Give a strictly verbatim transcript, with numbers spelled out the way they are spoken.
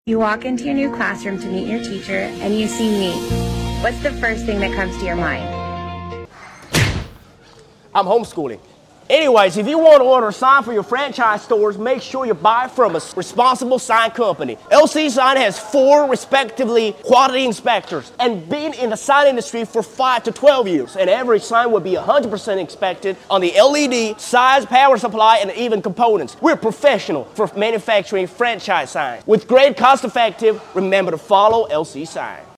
You walk into your new classroom to meet your teacher and you see me. What's the first thing that comes to your mind? I'm homeschooling. Anyways, if you want to order a sign for your franchise stores, make sure you buy from a responsible sign company. L C Sign has four, respectively, quality inspectors and been in the sign industry for five to twelve years. And every sign will be one hundred percent inspected on the L E D, size, power supply, and even components. We're professional for manufacturing franchise signs. With great cost effective, remember to follow L C Sign.